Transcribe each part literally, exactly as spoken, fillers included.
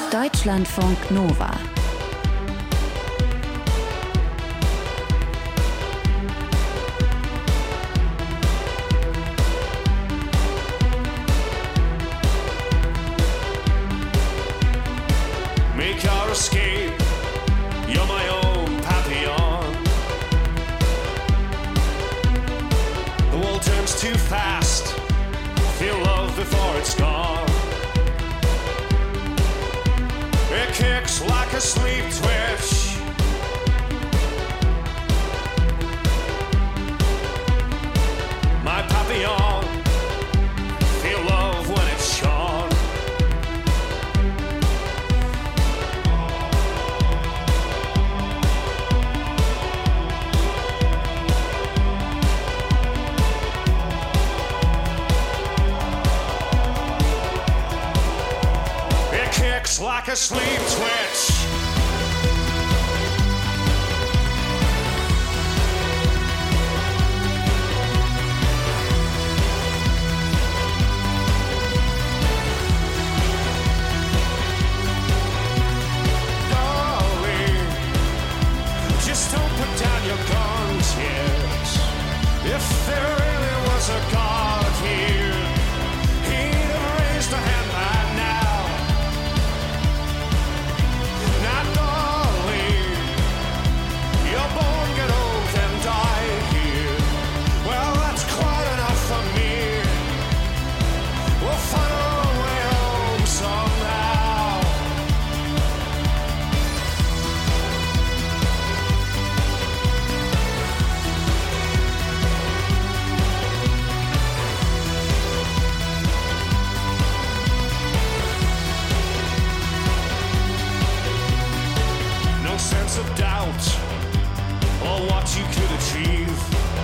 Deutschlandfunk Nova. Make your escape, you're my own Papillon. The world turns too fast, feel love before it's gone. It kicks like a sleep twitch. My Papillon, feel love when it's shone. Like a sleep twitch. Darling, just don't put down your guns yet. If there really was a God here, he'd have raised a hand by now. Of doubt or what you could achieve.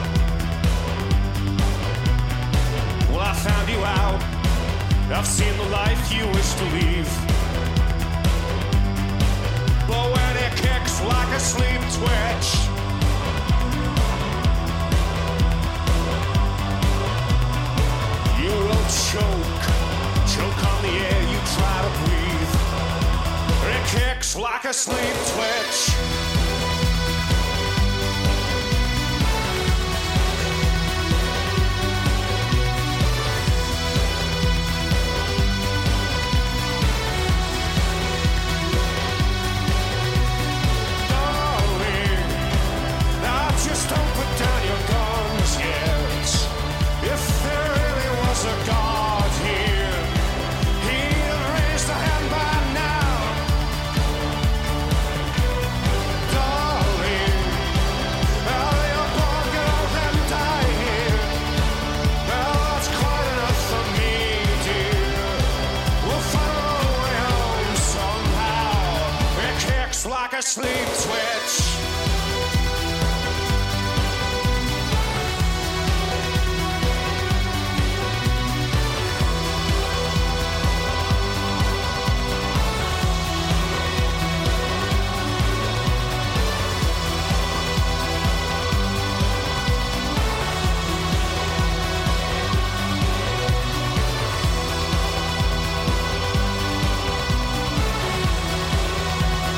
Well, I found you out. I've seen the life you wish to leave. But when it kicks like a sleep twitch, you will choke, choke on the air you try to breathe. It kicks like a sleep twitch.